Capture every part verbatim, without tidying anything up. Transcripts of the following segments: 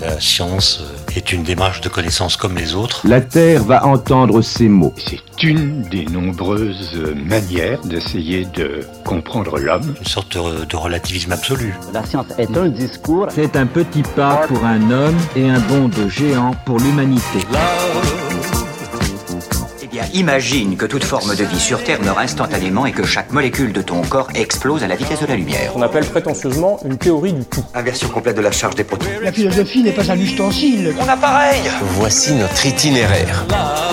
La science est une démarche de connaissance comme les autres. La Terre va entendre ces mots. C'est une des nombreuses manières d'essayer de comprendre l'homme. Une sorte de, de relativisme absolu. La science est un discours. C'est un petit pas pour un homme et un bond de géant pour l'humanité. Eh bien, imagine que toute forme de vie sur Terre meurt instantanément et que chaque molécule de ton corps explose à la vitesse de la lumière. On appelle prétentieusement une théorie du tout. Inversion complète de la charge des protons. La philosophie n'est pas un ustensile. Mon appareil. Voici notre itinéraire.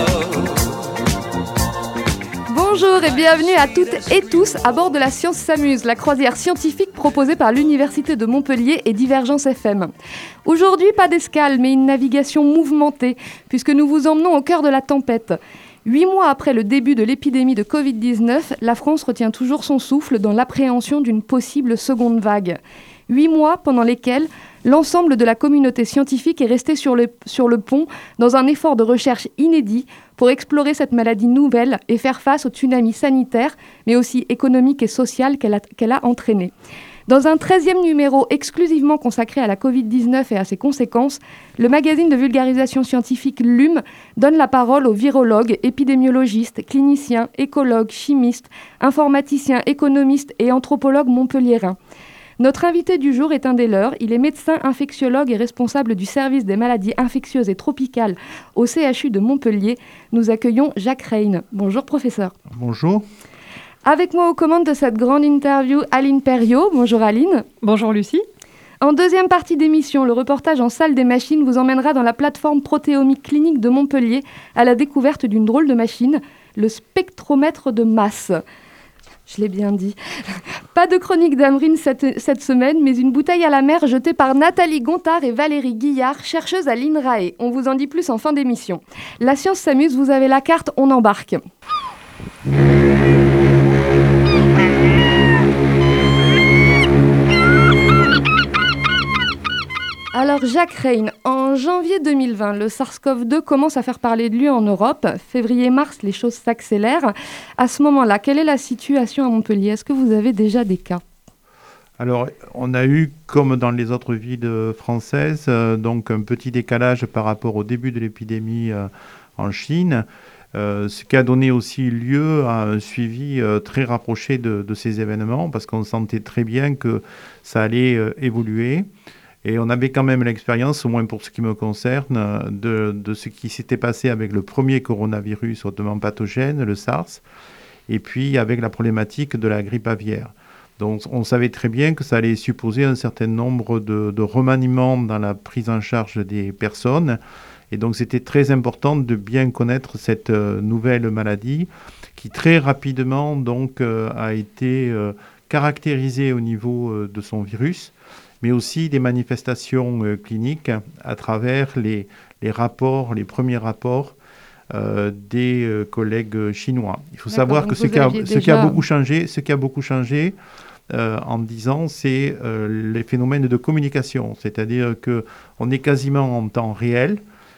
Bonjour et bienvenue à toutes et tous à bord de la Science s'amuse, la croisière scientifique proposée par l'Université de Montpellier et Divergence F M. Aujourd'hui, pas d'escale, mais une navigation mouvementée, puisque nous vous emmenons au cœur de la tempête. Huit mois après le début de l'épidémie de covid dix-neuf, la France retient toujours son souffle dans l'appréhension d'une possible seconde vague. Huit mois pendant lesquels l'ensemble de la communauté scientifique est resté sur le, sur le pont dans un effort de recherche inédit pour explorer cette maladie nouvelle et faire face au tsunami sanitaire, mais aussi économique et social qu'elle a, qu'elle a entraîné. Dans un treizième numéro exclusivement consacré à la covid dix-neuf et à ses conséquences, le magazine de vulgarisation scientifique L U M donne la parole aux virologues, épidémiologistes, cliniciens, écologues, chimistes, informaticiens, économistes et anthropologues montpelliérains. Notre invité du jour est un des leurs. Il est médecin infectiologue et responsable du service des maladies infectieuses et tropicales au C H U de Montpellier. Nous accueillons Jacques Reine. Bonjour professeur. Bonjour. Avec moi aux commandes de cette grande interview, Aline Perriot. Bonjour Aline. Bonjour Lucie. En deuxième partie d'émission, le reportage en salle des machines vous emmènera dans la plateforme protéomique clinique de Montpellier à la découverte d'une drôle de machine, le spectromètre de masse. Je l'ai bien dit. Pas de chronique d'Amrine cette, cette semaine, mais une bouteille à la mer jetée par Nathalie Gontard et Valérie Guillard, chercheuses à l'INRAE. On vous en dit plus en fin d'émission. La science s'amuse, vous avez la carte, on embarque. Alors Jacques Reine, en janvier deux mille vingt, le SARS-CoV deux commence à faire parler de lui en Europe. Février-mars, les choses s'accélèrent. À ce moment-là, quelle est la situation à Montpellier ? Est-ce que vous avez déjà des cas ? Alors, on a eu, comme dans les autres villes françaises, euh, donc un petit décalage par rapport au début de l'épidémie euh, en Chine, euh, ce qui a donné aussi lieu à un suivi euh, très rapproché de, de ces événements, parce qu'on sentait très bien que ça allait euh, évoluer. Et on avait quand même l'expérience, au moins pour ce qui me concerne, de, de ce qui s'était passé avec le premier coronavirus hautement pathogène, le SARS, et puis avec la problématique de la grippe aviaire. Donc on savait très bien que ça allait supposer un certain nombre de, de remaniements dans la prise en charge des personnes. Et donc c'était très important de bien connaître cette euh, nouvelle maladie qui très rapidement donc, euh, a été euh, caractérisée au niveau euh, de son virus, mais aussi des manifestations euh, cliniques à travers les, les rapports, les premiers rapports euh, des euh, collègues chinois. Il faut D'accord, savoir que ce qui, a, ce qui a beaucoup changé, ce qui a beaucoup changé euh, en dix ans, c'est euh, les phénomènes de communication, c'est-à-dire qu'on est quasiment en temps réel,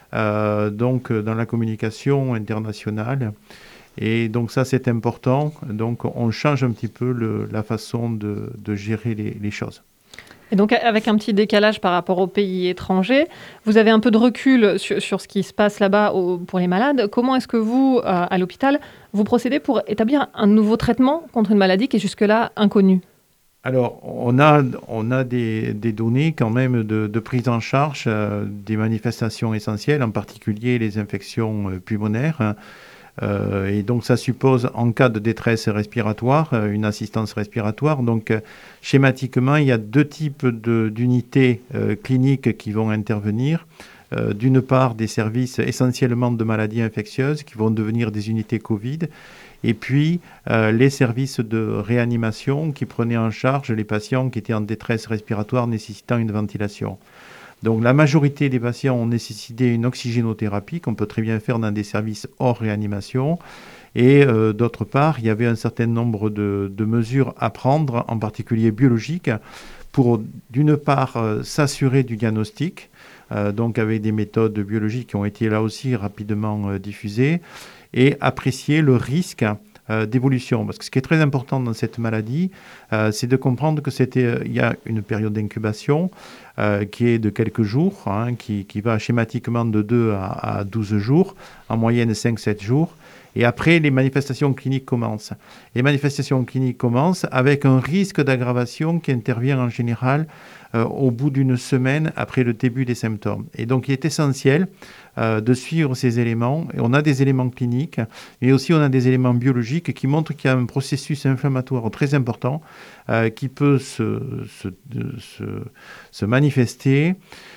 euh, donc dans la communication internationale. Et donc ça, c'est important. Donc on change un petit peu le, la façon de, de gérer les, les choses. Et donc, avec un petit décalage par rapport aux pays étrangers, vous avez un peu de recul sur, sur ce qui se passe là-bas au, pour les malades. Comment est-ce que vous, euh, à l'hôpital, vous procédez pour établir un nouveau traitement contre une maladie qui est jusque-là inconnue ? Alors, on a, on a des, des données quand même de, de prise en charge euh, des manifestations essentielles, en particulier les infections euh, pulmonaires. Hein. Euh, et donc, ça suppose, en cas de détresse respiratoire, euh, une assistance respiratoire. Donc, euh, schématiquement, il y a deux types de, d'unités euh, cliniques qui vont intervenir. Euh, d'une part, des services essentiellement de maladies infectieuses qui vont devenir des unités Covid. Et puis, euh, les services de réanimation qui prenaient en charge les patients qui étaient en détresse respiratoire nécessitant une ventilation. Donc la majorité des patients ont nécessité une oxygénothérapie qu'on peut très bien faire dans des services hors réanimation. Et euh, d'autre part, il y avait un certain nombre de, de mesures à prendre, en particulier biologiques, pour d'une part euh, s'assurer du diagnostic, euh, donc avec des méthodes biologiques qui ont été là aussi rapidement euh, diffusées, et apprécier le risque euh, d'évolution. Parce que ce qui est très important dans cette maladie, euh, c'est de comprendre que c'était, euh, il y a une période d'incubation, euh, qui est de quelques jours, hein, qui, qui va schématiquement de deux à, à douze jours, en moyenne cinq à sept jours. Et après, les manifestations cliniques commencent. Les manifestations cliniques commencent avec un risque d'aggravation qui intervient en général euh, au bout d'une semaine après le début des symptômes. Et donc, il est essentiel euh, de suivre ces éléments. Et on a des éléments cliniques, mais aussi on a des éléments biologiques qui montrent qu'il y a un processus inflammatoire très important euh, qui peut se, se, se, se manifester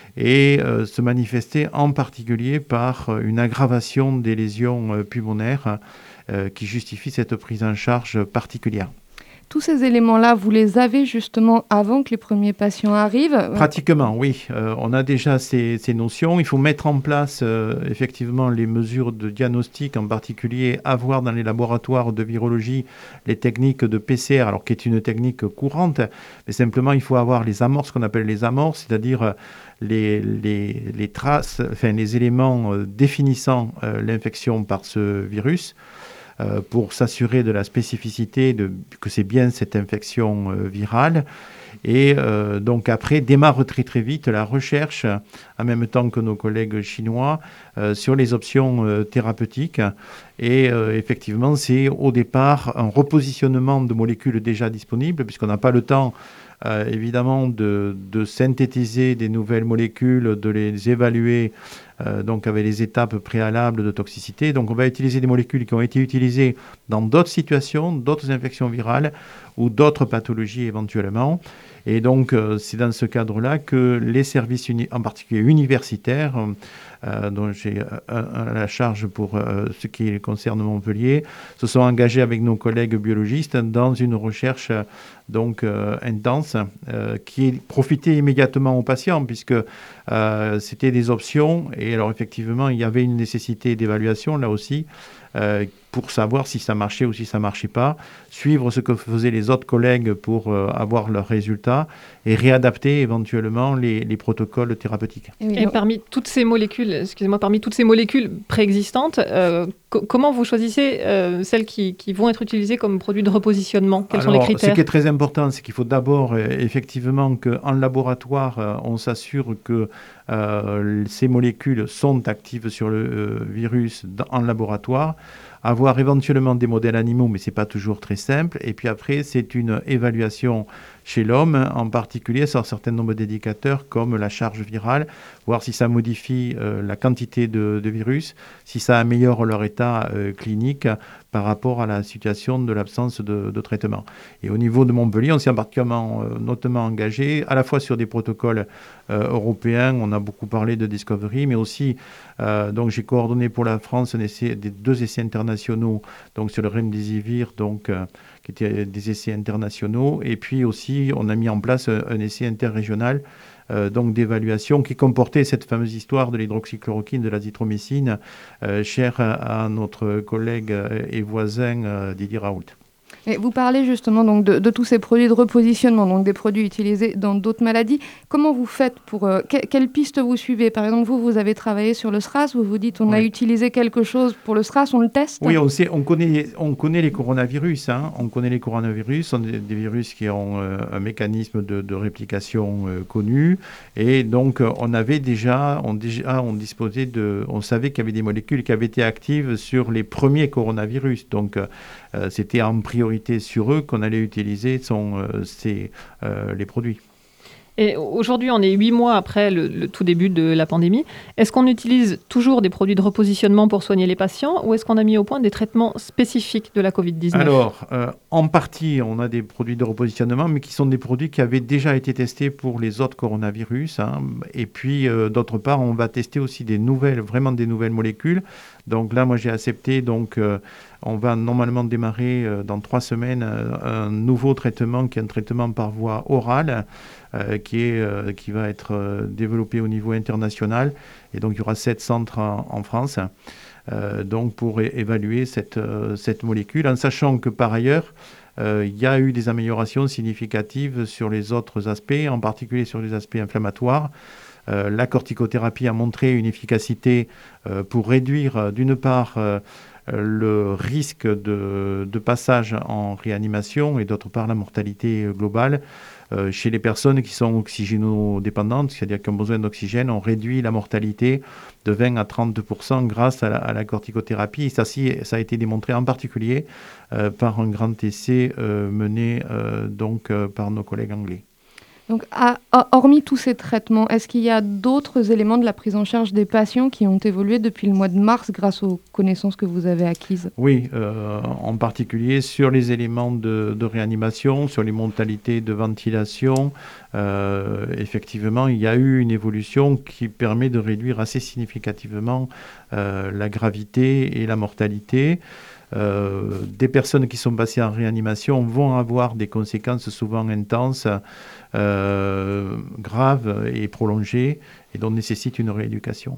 et euh, se manifester en particulier par euh, une aggravation des lésions euh, pulmonaires euh, qui justifie cette prise en charge particulière. Tous ces éléments-là, vous les avez justement avant que les premiers patients arrivent ? Pratiquement, oui. Euh, on a déjà ces, ces notions. Il faut mettre en place euh, effectivement les mesures de diagnostic, en particulier avoir dans les laboratoires de virologie les techniques de P C R, alors qui est une technique courante, mais simplement il faut avoir les amorces, qu'on appelle les amorces, c'est-à-dire les, les, les traces, enfin les éléments euh, définissant euh, l'infection par ce virus. Euh, pour s'assurer de la spécificité, de, que c'est bien cette infection euh, virale. Et euh, donc après, démarre très très vite la recherche, en même temps que nos collègues chinois, euh, sur les options euh, thérapeutiques. Et euh, effectivement, c'est au départ un repositionnement de molécules déjà disponibles, puisqu'on n'a pas le temps Euh, évidemment de, de synthétiser des nouvelles molécules, de les évaluer euh, donc avec les étapes préalables de toxicité. Donc on va utiliser des molécules qui ont été utilisées dans d'autres situations, d'autres infections virales ou d'autres pathologies éventuellement. Et donc euh, c'est dans ce cadre-là que les services, uni- en particulier universitaires, euh, dont j'ai euh, la charge pour euh, ce qui concerne Montpellier, se sont engagés avec nos collègues biologistes dans une recherche euh, donc euh, intense euh, qui profitait immédiatement aux patients, puisque euh, c'était des options. Et alors effectivement, il y avait une nécessité d'évaluation là aussi, euh, pour savoir si ça marchait ou si ça ne marchait pas, suivre ce que faisaient les autres collègues pour euh, avoir leurs résultats et réadapter éventuellement les, les protocoles thérapeutiques. Et, et parmi toutes ces molécules, excusez-moi, parmi toutes ces molécules préexistantes, euh, co- comment vous choisissez euh, celles qui, qui vont être utilisées comme produits de repositionnement ? Quels Alors, sont les critères ? Ce qui est très important, c'est qu'il faut d'abord euh, effectivement qu'en laboratoire, euh, on s'assure que euh, ces molécules sont actives sur le euh, virus dans, en laboratoire. Avoir éventuellement des modèles animaux, mais ce n'est pas toujours très simple. Et puis après, c'est une évaluation chez l'homme, en particulier sur un certain nombre d'indicateurs comme la charge virale, voir si ça modifie euh, la quantité de, de virus, si ça améliore leur état euh, clinique par rapport à la situation de l'absence de, de traitement. Et au niveau de Montpellier, on s'est particulièrement euh, notamment engagé à la fois sur des protocoles euh, européens, on a beaucoup parlé de Discovery, mais aussi, euh, donc j'ai coordonné pour la France un essai, des deux essais internationaux, donc sur le Remdesivir, donc euh, qui étaient des essais internationaux, et puis aussi on a mis en place un, un essai interrégional Euh, donc d'évaluation qui comportait cette fameuse histoire de l'hydroxychloroquine, de l'azithromycine, euh, chère à, à notre collègue et voisin euh, Didier Raoult. Et vous parlez justement donc de, de tous ces produits de repositionnement, donc des produits utilisés dans d'autres maladies. Comment vous faites pour... Euh, que, quelle piste vous suivez ? Par exemple, vous, vous avez travaillé sur le SRAS, vous vous dites on oui. a utilisé quelque chose pour le SRAS, on le teste ? Oui, on, sait, on, connaît, on connaît les coronavirus. Hein. On connaît les coronavirus, ce sont des, des virus qui ont euh, un mécanisme de, de réplication euh, connu. Et donc, euh, on avait déjà, on, déjà, on disposait de... On savait qu'il y avait des molécules qui avaient été actives sur les premiers coronavirus. Donc, euh, c'était en priorité sur eux qu'on allait utiliser son, euh, ces, euh, les produits. Et aujourd'hui, on est huit mois après le, le tout début de la pandémie. Est-ce qu'on utilise toujours des produits de repositionnement pour soigner les patients ou est-ce qu'on a mis au point des traitements spécifiques de la covid dix-neuf ? Alors, euh, en partie, on a des produits de repositionnement, mais qui sont des produits qui avaient déjà été testés pour les autres coronavirus. Hein. Et puis, euh, d'autre part, on va tester aussi des nouvelles, vraiment des nouvelles molécules. Donc là, moi, j'ai accepté. Donc, euh, on va normalement démarrer euh, dans trois semaines euh, un nouveau traitement qui est un traitement par voie orale. Euh, qui, est, euh, qui va être euh, développé au niveau international. Et donc, il y aura sept centres en, en France euh, donc pour é- évaluer cette, euh, cette molécule, en sachant que, par ailleurs, euh, il y a eu des améliorations significatives sur les autres aspects, en particulier sur les aspects inflammatoires. Euh, la corticothérapie a montré une efficacité euh, pour réduire, euh, d'une part, euh, le risque de, de passage en réanimation et d'autre part la mortalité globale. Euh, chez les personnes qui sont oxygénodépendantes, c'est-à-dire qui ont besoin d'oxygène, on réduit la mortalité de vingt à trente pour cent grâce à la, à la corticothérapie. Et ça, ça a été démontré en particulier euh, par un grand essai euh, mené euh, donc, euh, par nos collègues anglais. Donc, à, à, hormis tous ces traitements, est-ce qu'il y a d'autres éléments de la prise en charge des patients qui ont évolué depuis le mois de mars grâce aux connaissances que vous avez acquises ? Oui, euh, en particulier sur les éléments de, de réanimation, sur les modalités de ventilation. Euh, effectivement, il y a eu une évolution qui permet de réduire assez significativement euh, la gravité et la mortalité. Euh, des personnes qui sont passées en réanimation vont avoir des conséquences souvent intenses, euh, graves et prolongées, et donc nécessitent une rééducation.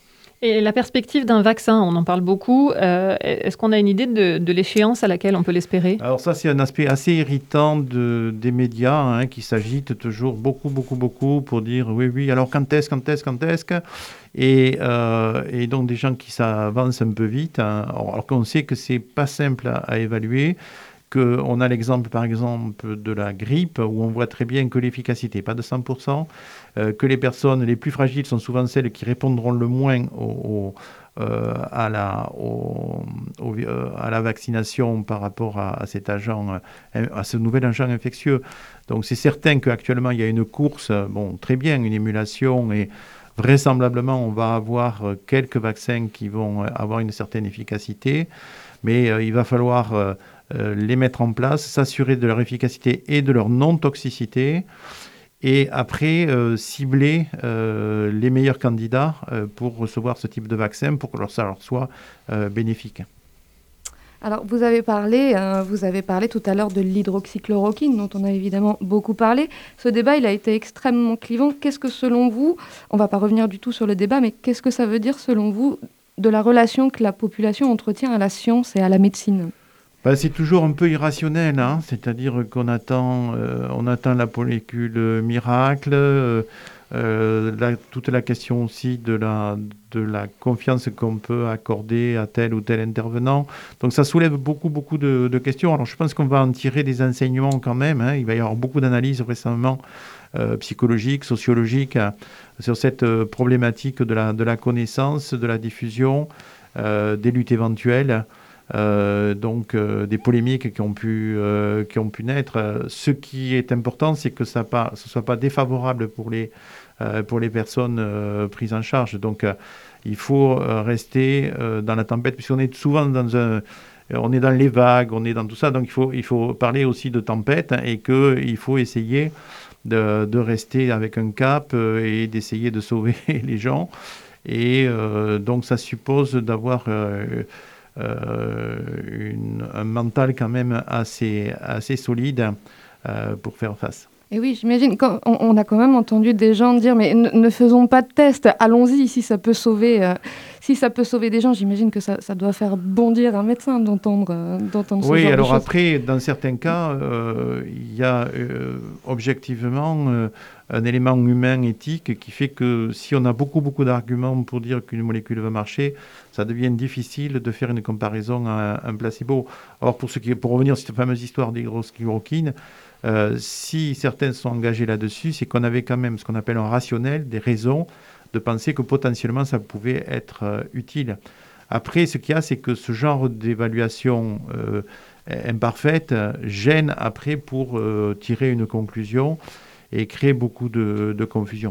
Et la perspective d'un vaccin, on en parle beaucoup. Euh, est-ce qu'on a une idée de, de l'échéance à laquelle on peut l'espérer ? Alors ça, c'est un aspect assez irritant de, des médias hein, qui s'agitent toujours beaucoup, beaucoup, beaucoup pour dire oui, oui, alors quand est-ce, quand est-ce, quand est-ce et, euh, et donc des gens qui s'avancent un peu vite, hein, alors qu'on sait que c'est pas simple à, à évaluer, qu'on a l'exemple, par exemple, de la grippe, où on voit très bien que l'efficacité n'est pas de cent pour cent, euh, que les personnes les plus fragiles sont souvent celles qui répondront le moins au, au, euh, à, la, au, au, euh, à la vaccination par rapport à, à cet agent, à ce nouvel agent infectieux. Donc c'est certain qu'actuellement, il y a une course, bon, très bien, une émulation, et vraisemblablement, on va avoir quelques vaccins qui vont avoir une certaine efficacité, mais euh, il va falloir... Euh, Euh, les mettre en place, s'assurer de leur efficacité et de leur non-toxicité, et après euh, cibler euh, les meilleurs candidats euh, pour recevoir ce type de vaccin pour que ça leur soit euh, bénéfique. Alors, vous avez parlé, euh, vous avez parlé tout à l'heure de l'hydroxychloroquine, dont on a évidemment beaucoup parlé. Ce débat, il a été extrêmement clivant. Qu'est-ce que, selon vous, on ne va pas revenir du tout sur le débat, mais qu'est-ce que ça veut dire, selon vous, de la relation que la population entretient à la science et à la médecine ? Ben, c'est toujours un peu irrationnel, hein, c'est-à-dire qu'on attend, euh, on attend la molécule miracle, euh, euh, la, toute la question aussi de la, de la confiance qu'on peut accorder à tel ou tel intervenant. Donc ça soulève beaucoup, beaucoup de, de questions. Alors je pense qu'on va en tirer des enseignements quand même, hein. Il va y avoir beaucoup d'analyses récemment euh, psychologiques, sociologiques, hein, sur cette euh, problématique de la, de la connaissance, de la diffusion, euh, des luttes éventuelles. Euh, donc euh, des polémiques qui ont pu, euh, qui ont pu naître. Euh, ce qui est important, c'est que ça ne soit pas défavorable pour les, euh, pour les personnes euh, prises en charge. Donc euh, il faut euh, rester euh, dans la tempête, puisqu'on est souvent dans un... On est dans les vagues, on est dans tout ça, donc il faut, il faut parler aussi de tempête, hein, et qu'il faut essayer de, de rester avec un cap euh, et d'essayer de sauver les gens. Et euh, donc ça suppose d'avoir... Euh, Euh, une, un mental quand même assez, assez solide euh, pour faire face. Et oui, j'imagine, quand on, on a quand même entendu des gens dire mais ne, ne faisons pas de tests, allons-y, si ça peut sauver, euh, si ça peut sauver des gens, j'imagine que ça, ça doit faire bondir un médecin d'entendre, euh, d'entendre ce oui, genre de choses. Oui, alors après, dans certains cas, euh, il y a euh, objectivement euh, un élément humain, éthique, qui fait que si on a beaucoup, beaucoup d'arguments pour dire qu'une molécule va marcher, ça devient difficile de faire une comparaison à un placebo. Or, pour, ce qui, pour revenir sur cette fameuse histoire d'hydroxychloroquine, euh, si certains sont engagés là-dessus, c'est qu'on avait quand même ce qu'on appelle un rationnel, des raisons de penser que potentiellement ça pouvait être euh, utile. Après, ce qu'il y a, c'est que ce genre d'évaluation euh, imparfaite gêne après pour euh, tirer une conclusion et crée beaucoup de, de confusion.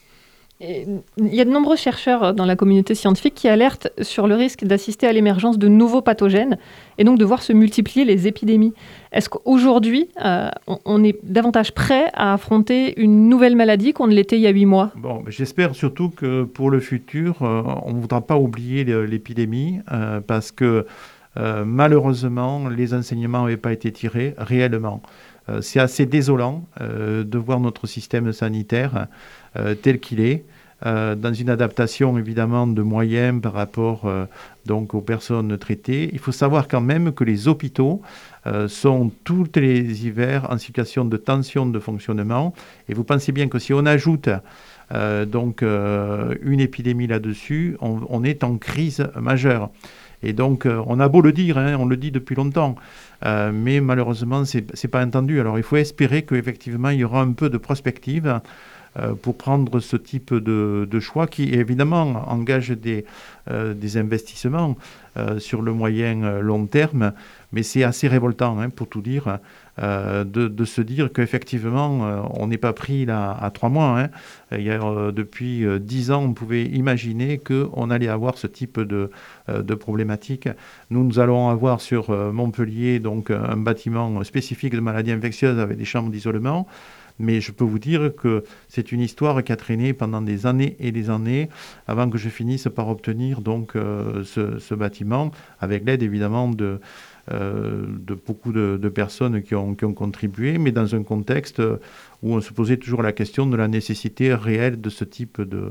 Et il y a de nombreux chercheurs dans la communauté scientifique qui alertent sur le risque d'assister à l'émergence de nouveaux pathogènes et donc de voir se multiplier les épidémies. Est-ce qu'aujourd'hui, euh, on, on est davantage prêt à affronter une nouvelle maladie qu'on ne l'était il y a huit mois ? Bon, j'espère surtout que pour le futur, euh, on ne voudra pas oublier l'épidémie euh, parce que euh, malheureusement, les enseignements n'avaient pas été tirés réellement. Euh, c'est assez désolant euh, de voir notre système sanitaire euh, tel qu'il est, euh, dans une adaptation évidemment de moyens par rapport euh, donc aux personnes traitées. Il faut savoir quand même que les hôpitaux euh, sont tous les hivers en situation de tension de fonctionnement. Et vous pensez bien que si on ajoute euh, donc euh, une épidémie là-dessus, on, on est en crise majeure. Et donc, euh, on a beau le dire, hein, on le dit depuis longtemps, euh, mais malheureusement, ce n'est pas entendu. Alors, il faut espérer qu'effectivement, il y aura un peu de prospective euh, pour prendre ce type de, de choix qui, évidemment, engage des, euh, des investissements euh, sur le moyen euh, long terme, mais c'est assez révoltant, hein, pour tout dire, euh, de, de se dire qu'effectivement, euh, on n'est pas pris là à trois mois. Hein. Il y a, euh, depuis euh, dix ans, on pouvait imaginer qu'on allait avoir ce type de, euh, de problématique. Nous, nous allons avoir sur euh, Montpellier donc, un bâtiment spécifique de maladies infectieuses avec des chambres d'isolement. Mais je peux vous dire que c'est une histoire qui a traîné pendant des années et des années avant que je finisse par obtenir donc, euh, ce, ce bâtiment, avec l'aide évidemment de, euh, de beaucoup de, de personnes qui ont, qui ont contribué, mais dans un contexte où on se posait toujours la question de la nécessité réelle de ce type de,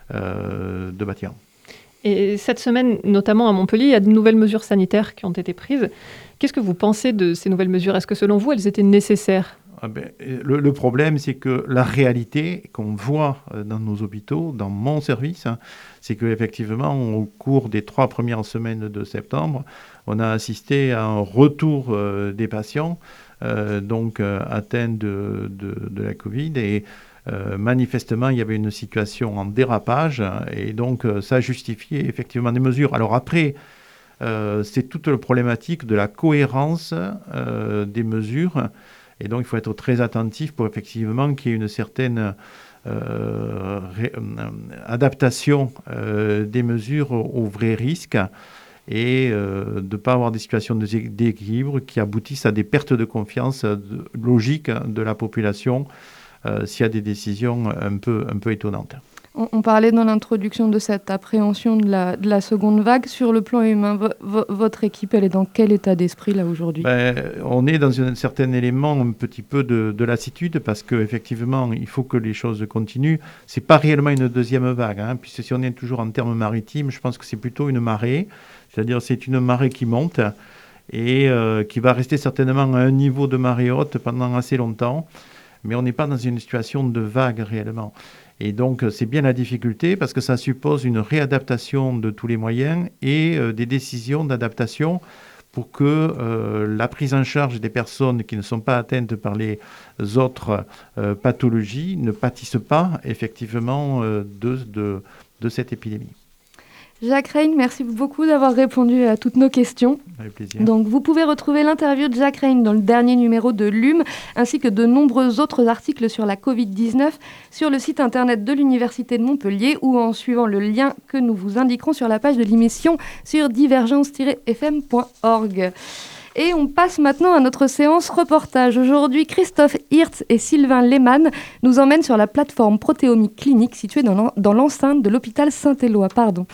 euh, de bâtiment. Et cette semaine, notamment à Montpellier, il y a de nouvelles mesures sanitaires qui ont été prises. Qu'est-ce que vous pensez de ces nouvelles mesures ? Est-ce que selon vous, elles étaient nécessaires ? Ah ben, le, le problème, c'est que la réalité qu'on voit dans nos hôpitaux, dans mon service, hein, c'est qu'effectivement, au cours des trois premières semaines de septembre, on a assisté à un retour euh, des patients euh, donc, euh, atteints de, de, de la Covid. Et euh, manifestement, il y avait une situation en dérapage. Et donc, euh, ça justifiait effectivement des mesures. Alors après, euh, c'est toute la problématique de la cohérence euh, des mesures. Et donc, il faut être très attentif pour effectivement qu'il y ait une certaine euh, ré, euh, adaptation euh, des mesures aux, aux vrais risques et euh, de ne pas avoir des situations de, d'équilibre qui aboutissent à des pertes de confiance de, logiques de la population euh, s'il y a des décisions un peu, un peu étonnantes. On, on parlait dans l'introduction de cette appréhension de la, de la seconde vague. Sur le plan humain, vo, vo, votre équipe, elle est dans quel état d'esprit là aujourd'hui ? Ben, on est dans un certain élément un petit peu de, de lassitude parce qu'effectivement, il faut que les choses continuent. Ce n'est pas réellement une deuxième vague, hein, puisque si on est toujours en termes maritimes, je pense que c'est plutôt une marée. C'est-à-dire c'est une marée qui monte et euh, qui va rester certainement à un niveau de marée haute pendant assez longtemps. Mais on n'est pas dans une situation de vague réellement. Et donc, c'est bien la difficulté parce que ça suppose une réadaptation de tous les moyens et euh, des décisions d'adaptation pour que euh, la prise en charge des personnes qui ne sont pas atteintes par les autres euh, pathologies ne pâtisse pas effectivement euh, de, de, de cette épidémie. Jacques Reyne, merci beaucoup d'avoir répondu à toutes nos questions. Avec plaisir. Donc, vous pouvez retrouver l'interview de Jacques Reyne dans le dernier numéro de L U M, ainsi que de nombreux autres articles sur la covid dix-neuf sur le site internet de l'Université de Montpellier ou en suivant le lien que nous vous indiquerons sur la page de l'émission sur divergence tiret f m point org. Et on passe maintenant à notre séance reportage. Aujourd'hui, Christophe Hirtz et Sylvain Lehmann nous emmènent sur la plateforme protéomique clinique située dans, l'en- dans l'enceinte de l'hôpital Saint-Éloi. Pardon.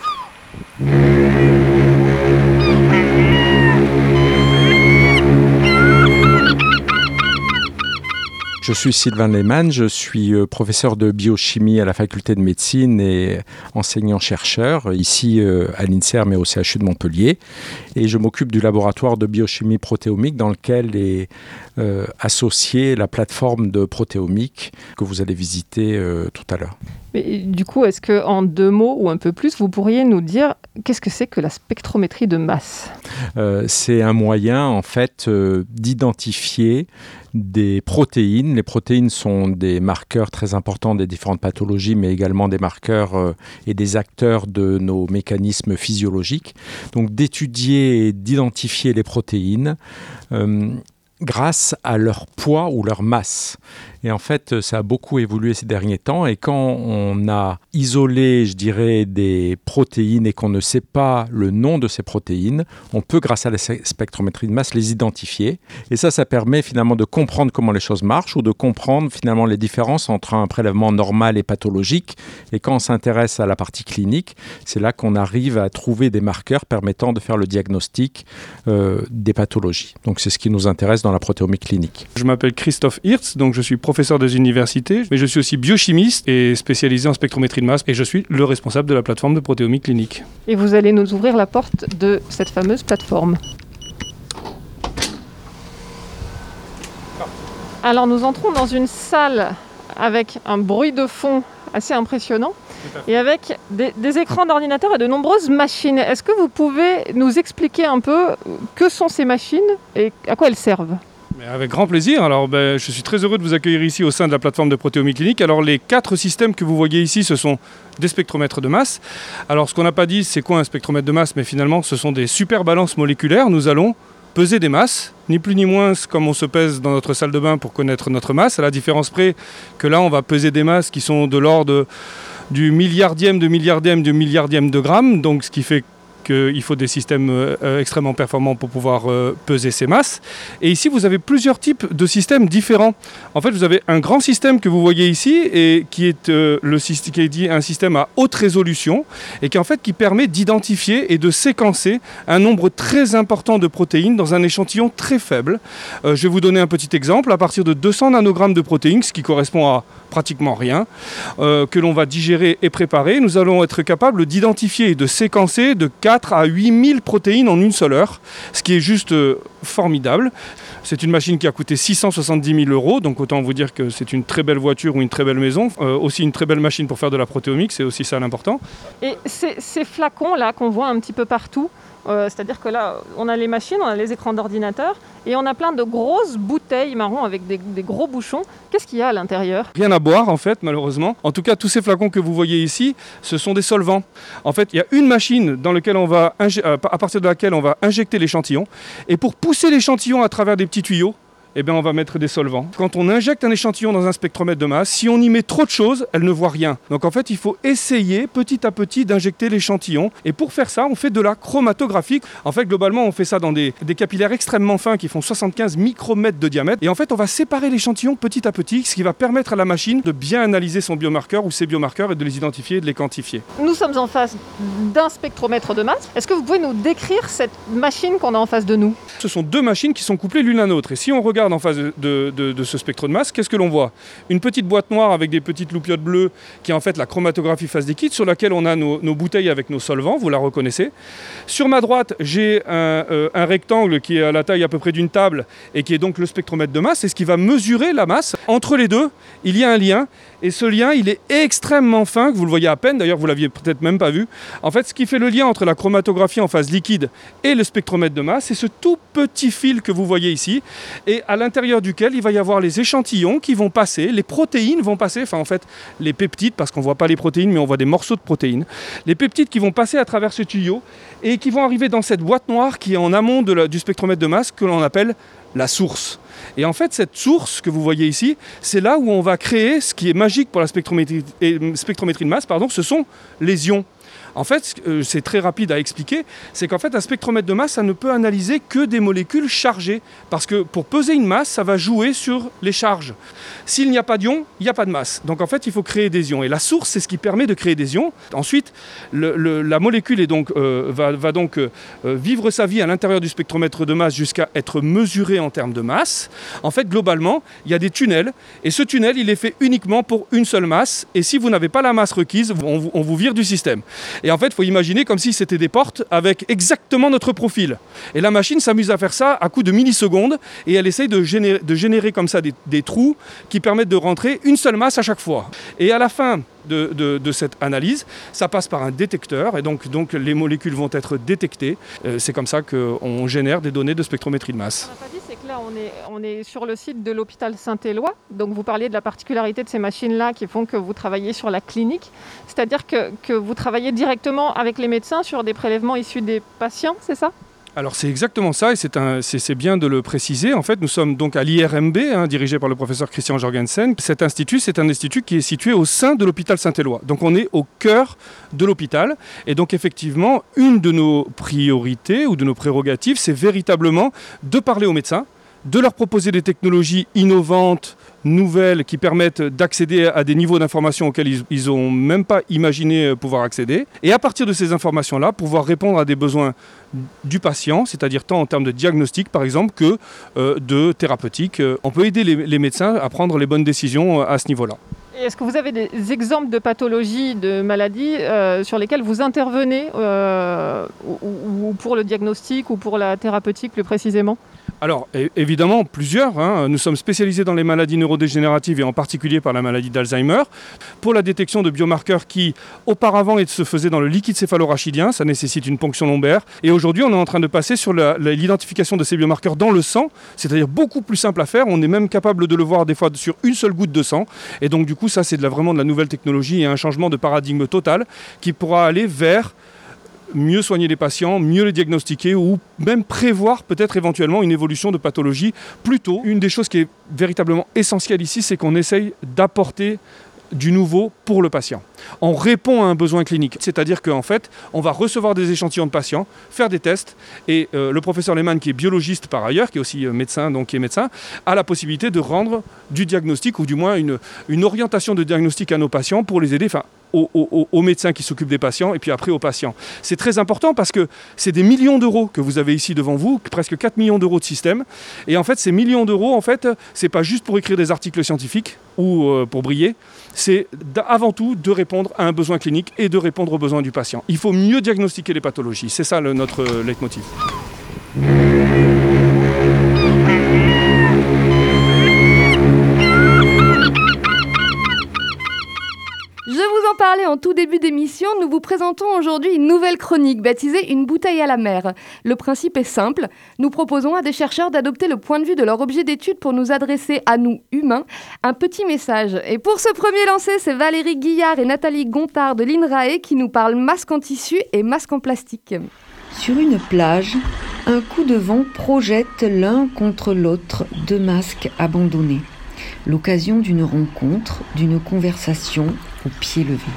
Je suis Sylvain Lehmann, je suis professeur de biochimie à la faculté de médecine et enseignant-chercheur ici à l'INSERM mais au C H U de Montpellier. Et je m'occupe du laboratoire de biochimie protéomique dans lequel est euh, associée la plateforme de protéomique que vous allez visiter euh, tout à l'heure. Mais du coup, est-ce qu'en deux mots ou un peu plus, vous pourriez nous dire qu'est-ce que c'est que la spectrométrie de masse ? euh, C'est un moyen en fait euh, d'identifier des protéines. Les protéines sont des marqueurs très importants des différentes pathologies, mais également des marqueurs euh, et des acteurs de nos mécanismes physiologiques. Donc d'étudier et d'identifier les protéines euh, grâce à leur poids ou leur masse. Et en fait, ça a beaucoup évolué ces derniers temps. Et quand on a isolé, je dirais, des protéines et qu'on ne sait pas le nom de ces protéines, on peut, grâce à la spectrométrie de masse, les identifier. Et ça, ça permet finalement de comprendre comment les choses marchent ou de comprendre finalement les différences entre un prélèvement normal et pathologique. Et quand on s'intéresse à la partie clinique, c'est là qu'on arrive à trouver des marqueurs permettant de faire le diagnostic euh, des pathologies. Donc c'est ce qui nous intéresse dans la protéomique clinique. Je m'appelle Christophe Hirtz, donc je suis professeur des universités, mais je suis aussi biochimiste et spécialisé en spectrométrie de masse et je suis le responsable de la plateforme de protéomique clinique. Et vous allez nous ouvrir la porte de cette fameuse plateforme. Alors nous entrons dans une salle avec un bruit de fond assez impressionnant, et avec des, des écrans d'ordinateur et de nombreuses machines. Est-ce que vous pouvez nous expliquer un peu que sont ces machines et à quoi elles servent ? Mais avec grand plaisir. Alors, ben, je suis très heureux de vous accueillir ici au sein de la plateforme de Protéomie Clinique. Alors, les quatre systèmes que vous voyez ici, ce sont des spectromètres de masse. Alors, ce qu'on n'a pas dit, c'est quoi un spectromètre de masse ? Mais finalement, ce sont des super balances moléculaires. Nous allons peser des masses, ni plus ni moins comme on se pèse dans notre salle de bain pour connaître notre masse, à la différence près que là, on va peser des masses qui sont de l'ordre du milliardième de milliardième de milliardième de grammes, donc ce qui fait qu'il faut des systèmes euh, extrêmement performants pour pouvoir euh, peser ces masses. Et ici, vous avez plusieurs types de systèmes différents. En fait, vous avez un grand système que vous voyez ici, et qui est, euh, le, qui est dit un système à haute résolution, et qui, en fait, qui permet d'identifier et de séquencer un nombre très important de protéines dans un échantillon très faible. Euh, je vais vous donner un petit exemple. À partir de deux cents nanogrammes de protéines, ce qui correspond à pratiquement rien, euh, que l'on va digérer et préparer, nous allons être capables d'identifier et de séquencer de quatre à huit mille protéines en une seule heure, ce qui est juste euh, formidable. C'est une machine qui a coûté six cent soixante-dix mille euros, donc autant vous dire que c'est une très belle voiture ou une très belle maison, euh, aussi une très belle machine pour faire de la protéomique, c'est aussi ça l'important. Et ces, ces flacons-là qu'on voit un petit peu partout, Euh, c'est-à-dire que là, on a les machines, on a les écrans d'ordinateur et on a plein de grosses bouteilles marron avec des, des gros bouchons. Qu'est-ce qu'il y a à l'intérieur ? Rien à boire en fait, malheureusement. En tout cas, tous ces flacons que vous voyez ici, ce sont des solvants. En fait, il y a une machine dans laquelle on va ingé- à partir de laquelle on va injecter l'échantillon. Et pour pousser l'échantillon à travers des petits tuyaux, eh bien, on va mettre des solvants. Quand on injecte un échantillon dans un spectromètre de masse, si on y met trop de choses, elle ne voit rien. Donc en fait, il faut essayer petit à petit d'injecter l'échantillon. Et pour faire ça, on fait de la chromatographie. En fait, globalement, on fait ça dans des, des capillaires extrêmement fins qui font soixante-quinze micromètres de diamètre. Et en fait, on va séparer l'échantillon petit à petit, ce qui va permettre à la machine de bien analyser son biomarqueur ou ses biomarqueurs et de les identifier et de les quantifier. Nous sommes en face d'un spectromètre de masse. Est-ce que vous pouvez nous décrire cette machine qu'on a en face de nous ? Ce sont deux machines qui sont couplées l'une à l'autre. Et si on regarde en face de, de, de, de ce spectre de masse, qu'est-ce que l'on voit ? Une petite boîte noire avec des petites loupiottes bleues qui est en fait la chromatographie phase liquide sur laquelle on a nos, nos bouteilles avec nos solvants, vous la reconnaissez. Sur ma droite, j'ai un, euh, un rectangle qui est à la taille à peu près d'une table et qui est donc le spectromètre de masse, et ce qui va mesurer la masse. Entre les deux, il y a un lien, et ce lien, il est extrêmement fin, que vous le voyez à peine, d'ailleurs vous l'aviez peut-être même pas vu. En fait, ce qui fait le lien entre la chromatographie en phase liquide et le spectromètre de masse, c'est ce tout petit fil que vous voyez ici, et à l'intérieur duquel il va y avoir les échantillons qui vont passer, les protéines vont passer, enfin en fait les peptides, parce qu'on ne voit pas les protéines, mais on voit des morceaux de protéines, les peptides qui vont passer à travers ce tuyau et qui vont arriver dans cette boîte noire qui est en amont de la, du spectromètre de masse, que l'on appelle la source. Et en fait, cette source que vous voyez ici, c'est là où on va créer ce qui est magique pour la spectrométrie, spectrométrie de masse, pardon, ce sont les ions. En fait, c'est très rapide à expliquer, c'est qu'en fait, un spectromètre de masse, ça ne peut analyser que des molécules chargées. Parce que pour peser une masse, ça va jouer sur les charges. S'il n'y a pas d'ions, il n'y a pas de masse. Donc en fait, il faut créer des ions. Et la source, c'est ce qui permet de créer des ions. Ensuite, le, le, la molécule est donc, euh, va, va donc euh, vivre sa vie à l'intérieur du spectromètre de masse jusqu'à être mesurée en termes de masse. En fait, globalement, il y a des tunnels. Et ce tunnel, il est fait uniquement pour une seule masse. Et si vous n'avez pas la masse requise, on vous, on vous vire du système. Et en fait, il faut imaginer comme si c'était des portes avec exactement notre profil. Et la machine s'amuse à faire ça à coup de millisecondes, et elle essaye de générer, de générer comme ça des, des trous qui permettent de rentrer une seule masse à chaque fois. Et à la fin de, de, de cette analyse, ça passe par un détecteur, et donc, donc les molécules vont être détectées. Euh, c'est comme ça qu'on génère des données de spectrométrie de masse. On n'a pas dit, c'est que là, on est, on est sur le site de l'hôpital Saint-Éloi. Donc vous parliez de la particularité de ces machines-là qui font que vous travaillez sur la clinique. C'est-à-dire que, que vous travaillez directement avec les médecins sur des prélèvements issus des patients, c'est ça ? Alors c'est exactement ça, et c'est, un, c'est, c'est bien de le préciser. En fait, nous sommes donc à l'I R M B, hein, dirigé par le professeur Christian Jorgensen. Cet institut, c'est un institut qui est situé au sein de l'hôpital Saint-Éloi. Donc on est au cœur de l'hôpital. Et donc effectivement, une de nos priorités ou de nos prérogatives, c'est véritablement de parler aux médecins, de leur proposer des technologies innovantes, nouvelles, qui permettent d'accéder à des niveaux d'information auxquels ils n'ont même pas imaginé pouvoir accéder. Et à partir de ces informations-là, pouvoir répondre à des besoins du patient, c'est-à-dire tant en termes de diagnostic, par exemple, que euh, de thérapeutique. On peut aider les, les médecins à prendre les bonnes décisions à ce niveau-là. Et est-ce que vous avez des exemples de pathologies, de maladies euh, sur lesquelles vous intervenez, euh, ou, ou pour le diagnostic ou pour la thérapeutique plus précisément ? Alors, évidemment, plusieurs. Hein. Nous sommes spécialisés dans les maladies neurodégénératives et en particulier par la maladie d'Alzheimer. Pour la détection de biomarqueurs qui, auparavant, se faisaient dans le liquide céphalorachidien, ça nécessite une ponction lombaire. Et aujourd'hui, on est en train de passer sur la, la, l'identification de ces biomarqueurs dans le sang, c'est-à-dire beaucoup plus simple à faire. On est même capable de le voir des fois sur une seule goutte de sang. Et donc, du coup, ça, c'est de la, vraiment de la nouvelle technologie et un changement de paradigme total qui pourra aller vers mieux soigner les patients, mieux les diagnostiquer ou même prévoir peut-être éventuellement une évolution de pathologie plus tôt. Une des choses qui est véritablement essentielle ici, c'est qu'on essaye d'apporter du nouveau pour le patient. On répond à un besoin clinique, c'est-à-dire qu'en fait, on va recevoir des échantillons de patients, faire des tests, et euh, le professeur Lehmann, qui est biologiste par ailleurs, qui est aussi euh, médecin, donc qui est médecin, a la possibilité de rendre du diagnostic, ou du moins une, une orientation de diagnostic à nos patients pour les aider, enfin, Aux, aux, aux médecins qui s'occupent des patients et puis après aux patients. C'est très important parce que c'est des millions d'euros que vous avez ici devant vous, presque quatre millions d'euros de système. Et en fait, ces millions d'euros, en fait, c'est pas juste pour écrire des articles scientifiques ou euh, pour briller, c'est avant tout de répondre à un besoin clinique et de répondre aux besoins du patient. Il faut mieux diagnostiquer les pathologies. C'est ça le, notre euh, leitmotiv. Je vous en parlais en tout début d'émission, nous vous présentons aujourd'hui une nouvelle chronique baptisée « Une bouteille à la mer ». Le principe est simple, nous proposons à des chercheurs d'adopter le point de vue de leur objet d'étude pour nous adresser à nous, humains, un petit message. Et pour ce premier lancé, c'est Valérie Guillard et Nathalie Gontard de l'INRAE qui nous parlent masque en tissu et masque en plastique. Sur une plage, un coup de vent projette l'un contre l'autre deux masques abandonnés. L'occasion d'une rencontre, d'une conversation au pied levé.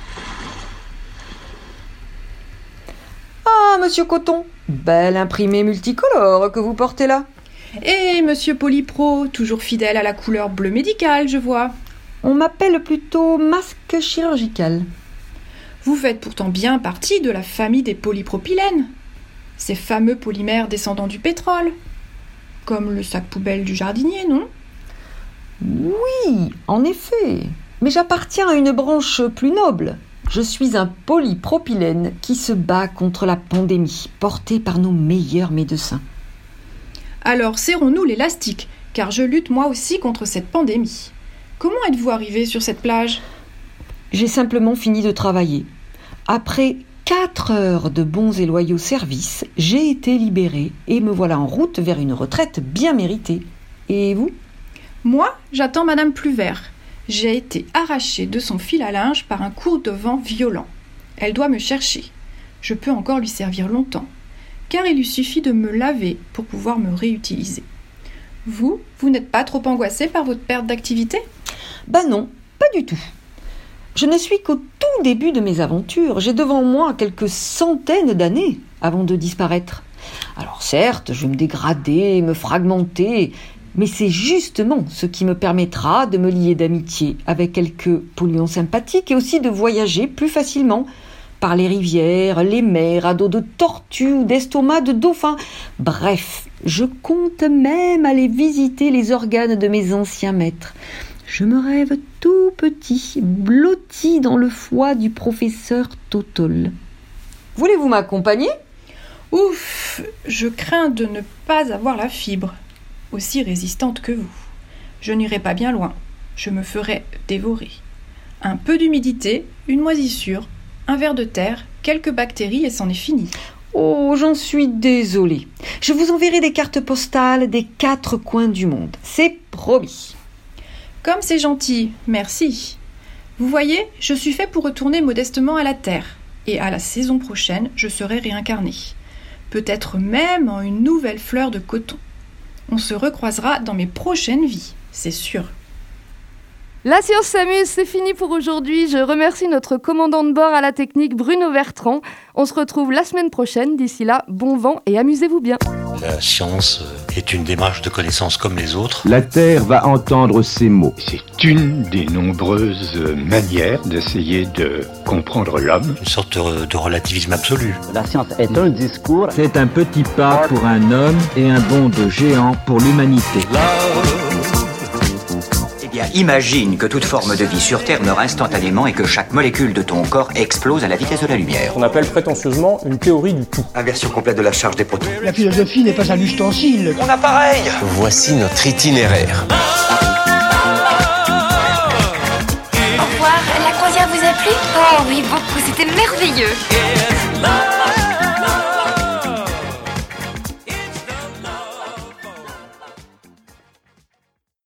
Ah, monsieur Coton, bel imprimé multicolore que vous portez là. Et monsieur Polypro, toujours fidèle à la couleur bleu médical, je vois. On m'appelle plutôt masque chirurgical. Vous faites pourtant bien partie de la famille des polypropylènes, ces fameux polymères descendants du pétrole, comme le sac poubelle du jardinier, non ? Oui, en effet, mais j'appartiens à une branche plus noble. Je suis un polypropylène qui se bat contre la pandémie, portée par nos meilleurs médecins. Alors serrons-nous l'élastique, car je lutte moi aussi contre cette pandémie. Comment êtes-vous arrivé sur cette plage ? J'ai simplement fini de travailler. Après quatre heures de bons et loyaux services, j'ai été libérée et me voilà en route vers une retraite bien méritée. Et vous ? Moi, j'attends Madame Pluvert. J'ai été arrachée de son fil à linge par un cours de vent violent. Elle doit me chercher. Je peux encore lui servir longtemps, car il lui suffit de me laver pour pouvoir me réutiliser. Vous, vous n'êtes pas trop angoissée par votre perte d'activité ? Ben non, pas du tout. Je ne suis qu'au tout début de mes aventures. J'ai devant moi quelques centaines d'années avant de disparaître. Alors certes, je vais me dégrader, me fragmenter, mais c'est justement ce qui me permettra de me lier d'amitié avec quelques polluants sympathiques et aussi de voyager plus facilement par les rivières, les mers, à dos de tortues ou d'estomacs de dauphins. Bref, je compte même aller visiter les organes de mes anciens maîtres. Je me rêve tout petit, blotti dans le foie du professeur Totol. Voulez-vous m'accompagner ? Ouf, je crains de ne pas avoir la fibre, aussi résistante que vous. Je n'irai pas bien loin, je me ferai dévorer. Un peu d'humidité, une moisissure, un ver de terre, quelques bactéries et c'en est fini. Oh, j'en suis désolée. Je vous enverrai des cartes postales des quatre coins du monde. C'est promis. Comme c'est gentil, merci. Vous voyez, je suis fait pour retourner modestement à la terre. Et à la saison prochaine, je serai réincarné. Peut-être même en une nouvelle fleur de coton. On se recroisera dans mes prochaines vies, c'est sûr. La science s'amuse, c'est fini pour aujourd'hui. Je remercie notre commandant de bord à la technique, Bruno Bertrand. On se retrouve la semaine prochaine. D'ici là, bon vent et amusez-vous bien. La science est une démarche de connaissance comme les autres. La Terre va entendre ces mots. C'est une des nombreuses manières d'essayer de comprendre l'homme. Une sorte de relativisme absolu. La science est un discours. C'est un petit pas pour un homme et un bond de géant pour l'humanité. Eh Bien, imagine que toute forme de vie sur Terre meurt instantanément et que chaque molécule de ton corps explose à la vitesse de la lumière. On appelle prétentieusement une théorie du tout. Inversion complète de la charge des protons. La philosophie n'est pas un ustensile. Mon appareil. Voici notre itinéraire. Au revoir, la croisière vous a plu ? Oh oui, beaucoup, c'était merveilleux.